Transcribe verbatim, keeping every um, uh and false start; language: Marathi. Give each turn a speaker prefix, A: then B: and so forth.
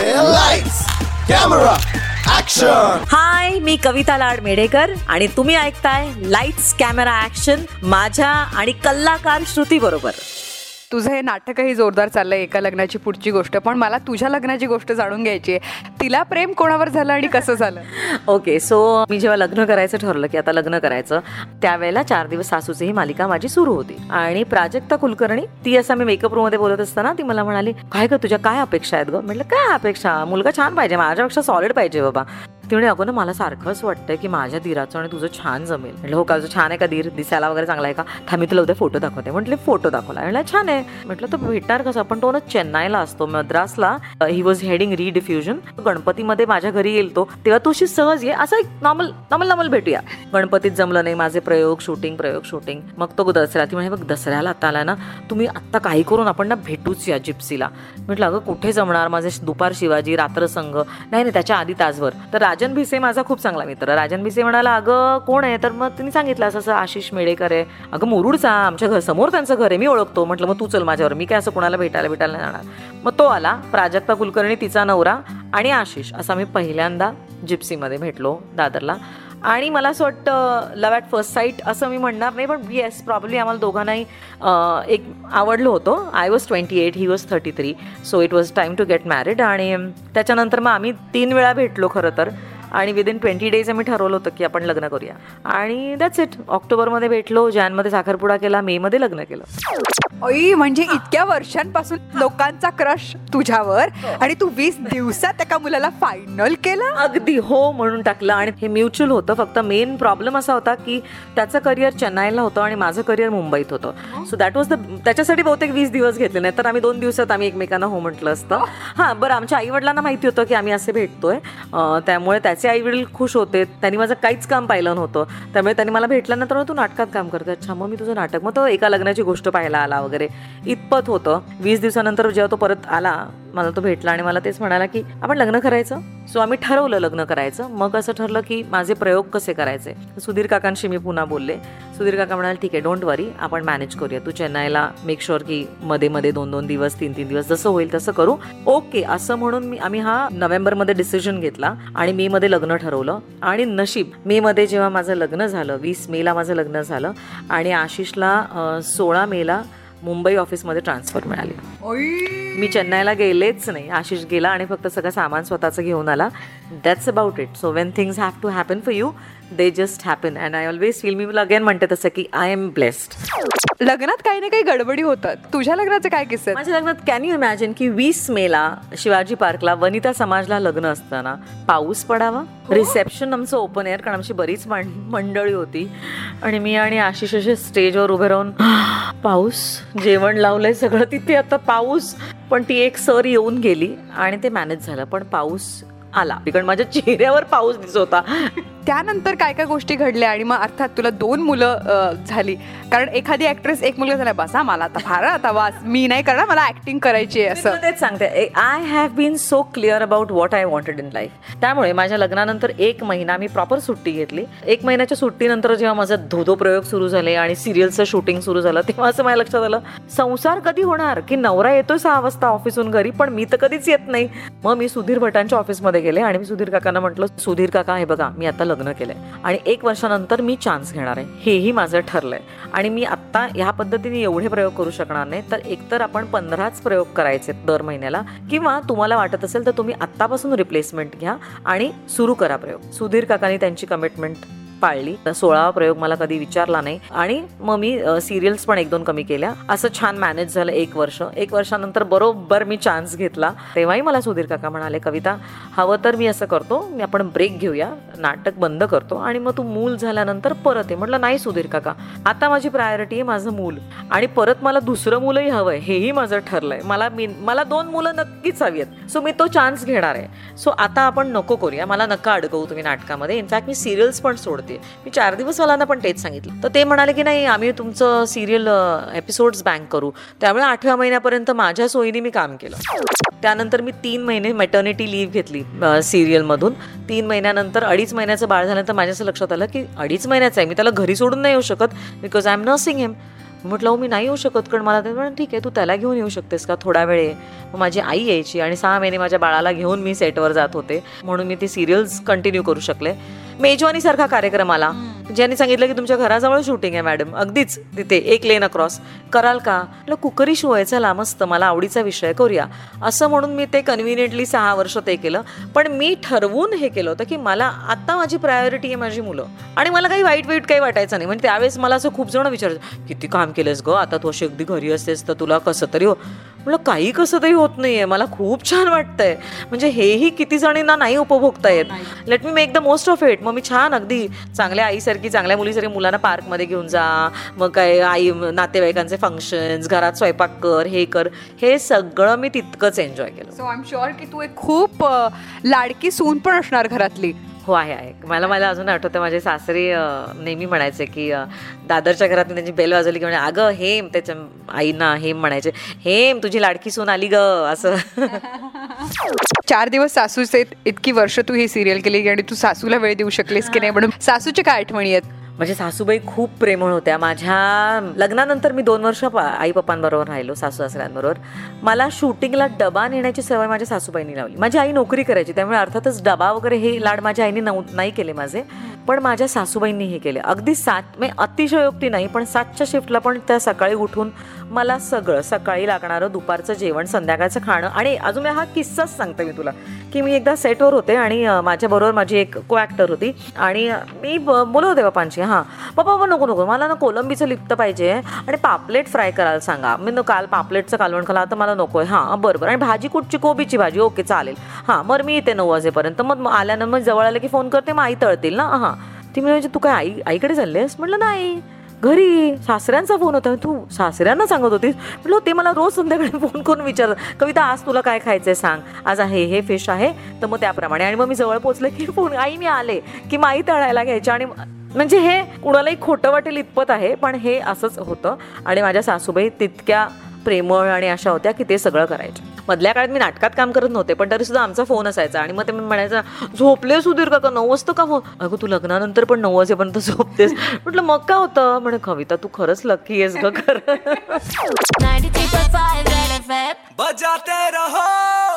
A: Lights camera action.
B: हाय, मी कविता लाड मेढेकर आणि तुम्ही ऐकताय लाईट्स कॅमेरा ऍक्शन माझ्या आणि कलाकार श्रुती बरोबर.
C: तुझं हे नाटकही जोरदार चाललंय, एका लग्नाची पुढची गोष्ट. पण मला तुझ्या लग्नाची गोष्ट जाणून घ्यायची आहे. तिला प्रेम कोणावर झालं आणि कसं झालं?
B: ओके, सो मी जेव्हा लग्न करायचं ठरलं की आता लग्न करायचं, त्यावेळेला चार दिवस सासूची ही मालिका माझी सुरू होती आणि प्राजक्ता कुलकर्णी ती असं मी मेकअप रूम मध्ये बोलत असताना ती मला म्हणाली, काय ग तुझ्या काय अपेक्षा आहेत ग? म्हटलं काय अपेक्षा, मुलगा छान पाहिजे, माझ्यापेक्षा सॉलिड पाहिजे बाबा. ती म्हणे, अगं ना मला सारखंच वाटतंय की माझ्या दीराचं आणि तुझं छान जमेल. म्हटलं हो का, तुझं छान आहे का दीर, दिसायला वगैरे चांगला आहे का? थांबी तुला उद्या फोटो दाखवते. म्हटले फोटो दाखवला. म्हटलं छान आहे. म्हटलं तो भेटणार कसं, पण तो ना चेन्नईला असतो, मद्रासला. He was heading रिडिफ्युजन. गणपतीमध्ये माझ्या घरी येईल तो, तेव्हा तुझी सहज ये, असं एक नॉर्मल नॉर्मल नॉर्मल भेटूया. गणपतीत जमलं नाही, माझे प्रयोग शूटिंग प्रयोग शूटिंग मग तो दसऱ्या. ती म्हणे बघ दसऱ्याला आता आला ना, तुम्ही आत्ता काही करून आपण ना भेटूच या जिप्सीला. म्हटलं अगं कुठे जमणार, माझे दुपार शिवाजी रात्र संघ. नाही नाही त्याच्या आधी तासभर. तर राजन भिसे माझा खूप चांगला मित्र. राजन भिसे म्हणाला, अगं कोण आहे? तर मग तिने सांगितलं असं असं आशिष मेढेकर आहे. अगं मुरुडचा, आमच्या घर समोर त्यांचं घर आहे, मी ओळखतो. म्हटलं मग तू चल माझ्यावर, मी काय असं कोणाला भेटायला भेटायला नाही जाणार. मग तो आला, प्राजक्ता कुलकर्णी तिचा नवरा आणि आशिष, असं आम्ही पहिल्यांदा जिप्सीमध्ये भेटलो दादरला. आणि मला असं वाटतं लव्ह ॲट फर्स्ट साईट असं मी म्हणणार नाही, पण येस प्रॉब्ली आम्हाला दोघांनाही एक आवडलो होतो. I was twenty eight, he was thirty three, so it was time to get married. आणि त्याच्यानंतर मग आम्ही तीन वेळा भेटलो खरं तर, आणि विदिन ट्वेंटी डेज आम्ही ठरवलं होतं की आपण लग्न करूया. आणि दॅट्स इट. ऑक्टोबरमध्ये भेटलो, जॅनमध्ये साखरपुडा केला, मेमध्ये लग्न केलं.
C: ओई, म्हणजे इतक्या वर्षांपासून लोकांचा क्रश तुझ्यावर आणि तू वीस दिवसात एका मुलाला फायनल केलं.
B: अगदी हो म्हणून टाकलं. आणि हे म्युच्युअल होतं. फक्त मेन प्रॉब्लेम असा होता की त्याचं करिअर चेन्नईला होतं आणि माझं करिअर मुंबईत होतं. सो दॅट वॉज द, त्याच्यासाठी बहुतेक वीस दिवस घेतले, नाही तर आम्ही दोन दिवसात आम्ही एकमेकांना हो म्हटलं असतं. हां बरं, आमच्या आईवडिलांना माहिती होतं की आम्ही असे भेटतोय, त्यामुळे त्याचे आईवडील खुश होते. त्यांनी माझं काहीच काम पाहिलं नव्हतं, त्यामुळे त्यांनी मला भेटल्यानंतर तू नाटकात काम करतो. अच्छा मग मी तुझं नाटक, मग तो एका लग्नाची गोष्ट पाहायला आला वगैरे इतपत होतं. वीस दिवसानंतर जेव्हा तो परत आला, मला तो भेटला आणि मला तेच म्हणाला की आपण लग्न करायचं. सो आम्ही ठरवलं लग्न करायचं. मग असं ठरलं की माझे प्रयोग कसे करायचे. सुधीर काकांशी मी पुन्हा बोलले. सुधीर काका म्हणाले ठीक आहे, डोंट वरी, आपण मॅनेज करूया. तू चेन्नईला मेक शुअर की मध्ये मध्ये दोन दोन दिवस तीन तीन दिवस जसं होईल तसं करू. ओके असं म्हणून मी आम्ही हा नोव्हेंबरमध्ये डिसिजन घेतला आणि मे मध्ये लग्न ठरवलं. आणि नशीब मे मध्ये जेव्हा माझं लग्न झालं, वीस मेला माझं लग्न झालं आणि आशिषला सोळा मेला मुंबई ऑफिसमध्ये ट्रान्सफर मिळाली. मी चेन्नईला गेलेच नाही, आशिष गेला आणि फक्त सगळं सामान स्वतःचं घेऊन आला. That's about it. So when things have to happen for you, they just happen. And I always feel, मी अगेन म्हणते तसं की आय एम ब्लेस्ड.
C: लग्नात काही ना काही गडबडी होतात. तुझ्या लग्नाचे काय किस्से?
B: माझ्या लग्नात कॅन यू इमॅजिन की वीस मेला शिवाजी पार्कला वनिता समाजला लग्न असताना पाऊस पडावा. रिसेप्शन आमचं ओपन एअर, कारण आमची बरीच मंडळी होती आणि मी आणि आशिष असे स्टेजवर उभे राहून पाऊस, जेवण लावलंय सगळं तिथे, आता पाऊस. पण ती एक सर येऊन गेली आणि ते मॅनेज झालं, पण पाऊस आला कारण माझ्या चेहऱ्यावर पाऊस दिसत होता.
C: त्यानंतर काय काय गोष्टी घडल्या आणि मग अर्थात तुला दोन मुलं झाली, कारण एखादी ऍक्ट्रेस एक मुलगा झाला बसा मला आता फार आता वास, मी नाही करणार, मला ऍक्टिंग करायची आहे असं.
B: तेच सांगते, I have been so clear about what I wanted in life. त्यामुळे माझ्या लग्नानंतर एक महिना मी प्रॉपर सुट्टी घेतली. एक महिन्याच्या सुट्टीनंतर जेव्हा माझा धोधो प्रयोग सुरू झाले आणि सिरियलचं शूटिंग सुरू झालं, तेव्हा असं माझ्या लक्षात आलं संसार कधी होणार की नवरा येतोय सहा वाजता ऑफिसून घरी, पण मी तर कधीच येत नाही. मग मी सुधीर भटांच्या ऑफिसमध्ये गेले आणि मी सुधीर काकांना म्हटलं, सुधीर काका हे बघा मी आता लग्न केलंय आणि एक वर्षानंतर मी चान्स घेणार आहे, हेही माझं ठरलंय आणि मी आत्ता ह्या पद्धतीने एवढे प्रयोग करू शकणार नाही, तर एकतर आपण पंधराच प्रयोग करायचे दर महिन्याला, किंवा तुम्हाला वाटत असेल तर तुम्ही आत्तापासून रिप्लेसमेंट घ्या आणि सुरू करा प्रयोग. सुधीर काकांनी त्यांची कमिटमेंट पाळली. सोळावा प्रयोग मला कधी विचारला नाही आणि मग मी सिरियल्स पण एक दोन कमी केल्या. असं छान मॅनेज झालं एक वर्ष. एक वर्षानंतर बरोबर मी चान्स घेतला. तेव्हाही मला सुधीर काका म्हणाले, कविता हवं तर मी असं करतो, मी आपण ब्रेक घेऊया, नाटक बंद करतो आणि मग तू मूल झाल्यानंतर परत आहे. म्हटलं नाही सुधीर काका, आता माझी प्रायोरिटी आहे माझं मूल आणि परत मला दुसरं मुलंही हवंय, हेही माझं ठरलंय. मला मी मला दोन मुलं नक्कीच हवी आहेत, सो मी तो चान्स घेणार आहे. सो आता आपण नको करूया, मला नका अडकवू तुम्ही नाटकामध्ये. इनफॅक्ट मी सिरियल्स पण सोडते. मी चार दिवस वाल्यांना पण तेच सांगितलं, तर ते म्हणाले की नाही आम्ही तुमचं सिरियल एपिसोड्स बँक करू. त्यामुळे आठव्या महिन्यापर्यंत माझ्या सोयीने मी काम केलं. त्यानंतर मी तीन महिने मॅटर्निटी लीव्ह घेतली सिरियलमधून. तीन महिन्यानंतर अडीच महिन्याचं बाळ झाल्यानंतर माझ्या असं लक्षात आलं की अडीच महिन्याचं आहे, मी त्याला घरी सोडून नाही येऊ शकत because I am nursing him. म्हटलं हो मी नाही येऊ शकत, कारण मला ते म्हणून ठीक आहे तू त्याला घेऊन येऊ शकतेस का थोडा वेळ. मग माझी आई यायची आणि सहा महिने माझ्या बाळाला घेऊन मी सेटवर जात होते, म्हणून मी ती सिरियल्स कंटिन्यू करू शकले. मेजवानीसारखा कार्यक्रम आला, ज्यांनी सांगितलं की तुमच्या घराजवळ शूटिंग आहे मॅडम, अगदीच तिथे एक लेन अक्रॉस, कराल का? म्हटलं कुकरी शो आहे, चला मस्त, मला आवडीचा विषय, करूया. असं म्हणून मी ते कन्व्हिनियंटली सहा वर्ष ते केलं. पण मी ठरवून हे केलं होतं की मला आता माझी प्रायोरिटी आहे माझी मुलं, आणि मला काही वाईट वाईट काही वाटायचं नाही. म्हणजे त्यावेळेस मला असं खूप जण विचारायचं किती काम केलंस गं, आता तू अशी अगदी घरी असतेस तर तुला कसं तरी हो. म्हटलं काही कसं तरी होत नाहीये, मला खूप छान वाटतंय. म्हणजे हेही किती जणींना नाही उपभोगता येत. Let me make the most of it. मग मी छान अगदी चांगल्या आईसारखी चांगल्या मुलीसारखी मुलांना पार्कमध्ये घेऊन जा, मग काय आई नातेवाईकांचे फंक्शन्स, घरात स्वयंपाक कर, हे कर, हे सगळं मी तितकंच एन्जॉय केलं.
C: सो आय एम शुअर की तू एक खूप लाडकी सून पण असणार घरातली.
B: हो आहे आहे. मला मला अजून आठवतं माझे सासरे नेहमी म्हणायचे की दादरच्या घरात मी त्यांची बेल वाजवली की म्हणजे अगं हेम, त्याच्या आईना हेम म्हणायचे, हेम तुझी लाडकी सून आली ग, असं.
C: चार दिवस सासूचे, इतकी वर्ष तू ही सिरियल केली आणि तू सासूला वेळ देऊ शकलीस की नाही, म्हणून सासूच्या काय आठवणी आहेत?
B: म्हणजे सासूबाई खूप प्रेमळ होत्या. माझ्या लग्नानंतर मी दोन वर्ष आई पप्पांबरोबर राहिलो, सासू सासऱ्यांबरोबर. मला शूटिंगला डबा नेण्याची सवय माझ्या सासूबाईंनी लावली. माझी आई नोकरी करायची, त्यामुळे अर्थातच डबा वगैरे हे लाड माझ्या आईने नव नाही केले माझे, पण माझ्या सासूबाईंनी हे केले. अगदी सात म्हणजे अतिशयोक्ती नाही, पण सातच्या शिफ्टला पण त्या सकाळी उठून मला सगळं सकाळी लागणारं, दुपारचं जेवण, संध्याकाळचं खाणं. आणि अजून हा किस्साच सांगते मी तुला की मी एकदा सेटवर होते आणि माझ्याबरोबर माझी एक को ॲक्टर होती आणि मी बोलत होते पप्पांची, हां पप्पा बाबा नको नको मला ना कोलंबीचं लिप्त पाहिजे आणि पापलेट फ्राय करायला सांगा. मी न काल पापलेटचं कालवण खाला, आता मला नको आहे. हां बरं बरं. आणि भाजी कुठची? कोबीची भाजी. ओके चालेल. हां बरं मी येते नऊ वाजेपर्यंत. मग आल्यानं मग जवळ आलं की फोन करते, मग आई तळतील ना. हां ती म्हणजे तू काय आई आईकडे चाललेस? म्हटलं नाही घरी. सासऱ्यांचा फोन होता. तू सासऱ्यांना सांगत होतीस? म्हटलं ते मला रोज संध्याकाळी फोन करून विचारत, कविता आज तुला काय खायचंय सांग, आज आहे हे फिश आहे, तर मग त्याप्रमाणे. आणि मग मी जवळ पोचले की फोन, आई मी आले की माई तळायला घ्यायच्या. आणि म्हणजे हे कुणालाही खोटं वाटेल इतपत आहे, पण हे असंच होतं. आणि माझ्या सासूबाई तितक्या प्रेमळ आणि अशा होत्या की ते सगळं करायचे. मधल्या काळात मी नाटकात काम करत नव्हते, पण तरी सुद्धा आमचा फोन असायचा आणि मग ते म्हणायचं झोपले सुधीर काका, नऊ वाजता का फोन? अगं तू लग्नानंतर पण नऊ वाजेपर्यंत झोपतेस. म्हटलं मग काय होतं? म्हणे कविता तू खरंच लकी आहेस ग. खरं.
A: बजाते रहो.